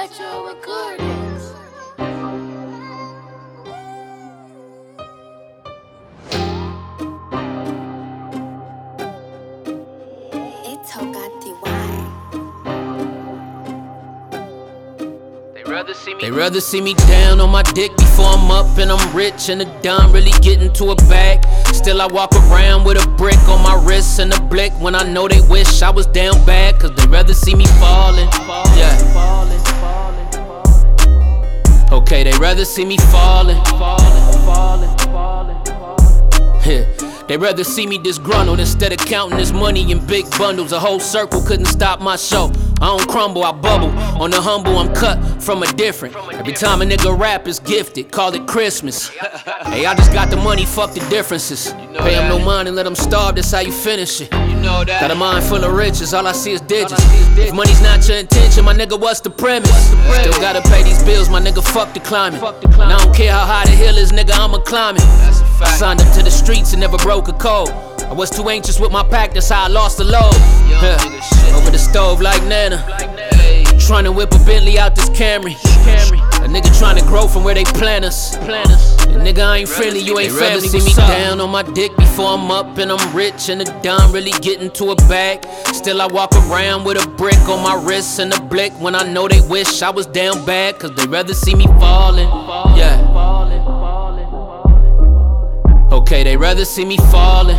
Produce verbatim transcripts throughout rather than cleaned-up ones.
Spectral Recordings. They rather see me down on my dick before I'm up and I'm rich and the dime really getting to a bag. Still I walk around with a brick on my wrist and a blick when I know they wish I was down bad, cause they rather see me falling. Yeah. Okay, they rather see me falling. Yeah. They rather see me disgruntled instead of counting this money in big bundles. A whole circle couldn't stop my show. I don't crumble, I bubble. On the humble, I'm cut from a different. Every time a nigga rap is gifted, call it Christmas. Hey, I just got the money, fuck the differences. Pay them no mind and let them starve, that's how you finish it. Got a mind full of riches, all I see is digits. If money's not your intention, my nigga, what's the premise? Still gotta pay these bills, my nigga, fuck the climate. And I don't care how high the hill is, nigga, I'ma climb it. I signed up to the streets and never broke a code. I was too anxious with my pack, that's how I lost the load. Huh. Over the stove like Nana. Tryna whip a Bentley out this Camry. A nigga tryna grow from where they plant us. And nigga, I ain't friendly, you ain't family. See me down on my dick before I'm up and I'm rich and the dime really getting to a bag. Still I walk around with a brick on my wrist and a blick when I know they wish I was down bad, cause they rather see me falling. Yeah. Okay, they rather see me falling.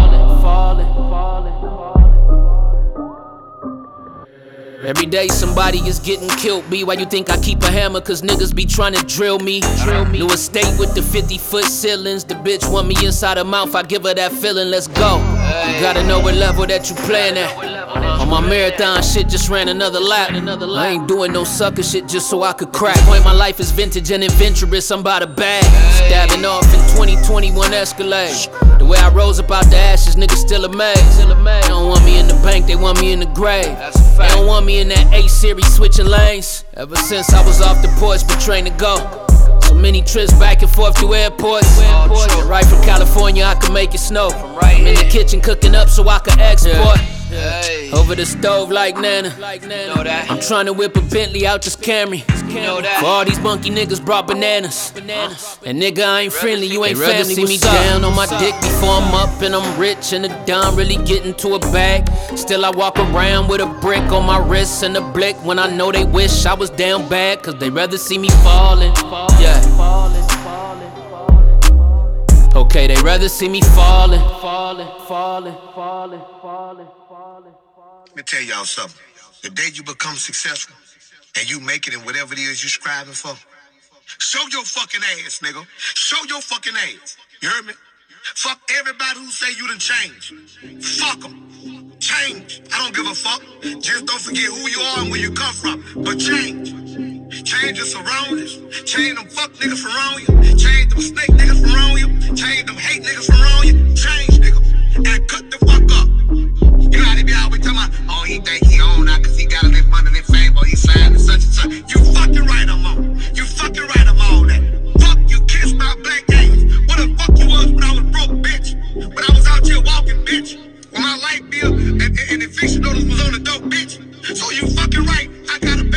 Every day somebody is getting killed. Me, why you think I keep a hammer? Cause niggas be trying to drill me. Drill me. New estate with the fifty foot ceilings. The bitch want me inside her mouth, I give her that feeling, let's go. You gotta know what level that you playing at. On my marathon shit, just ran another lap. I ain't doing no sucker shit just so I could crack. Point, my life is vintage and adventurous, I'm about a bag. Stabbing off in twenty twenty-one Escalade. The way I rose up out the ashes, niggas still amazed. They don't want me in the bank, they want me in the grave. They don't want me in that A series switching lanes. Ever since I was off the porch, been trained to go. So many trips back and forth through airports. And right from California, I can make it snow. I'm in the kitchen cooking up so I can export. Over the stove like Nana. I'm trying to whip a Bentley out this Camry. For all these monkey niggas brought bananas. And nigga, I ain't friendly, you ain't family. See me down on my dick before I'm up and I'm rich and the dime really getting to a bag. Still I walk around with a brick on my wrist and a blick when I know they wish I was down bad, cause they rather see me falling. Yeah. Okay, they rather see me falling. Let me tell y'all something. The day you become successful and you make it in whatever it is you're striving for, show your fucking ass, nigga. Show your fucking ass. You heard me? Fuck everybody who say you done changed. Fuck them. Change. I don't give a fuck. Just don't forget who you are and where you come from. But change. Change your surroundings. Change them fuck niggas from around you. Change them snake niggas from around you. Change them hate niggas from around you. Change, nigga. And cut the fuck up. You know how they be always talking about, oh, he think he on now cause he got a little money and fame, or he signed and such and such. You fucking right, I'm on. You fucking right, I'm on that. Fuck you, kiss my black ass. What the fuck you was when I was broke, bitch? When I was out here walking, bitch? When my light bill and, and, and eviction notice was on the dope, bitch? So you fucking right, I got a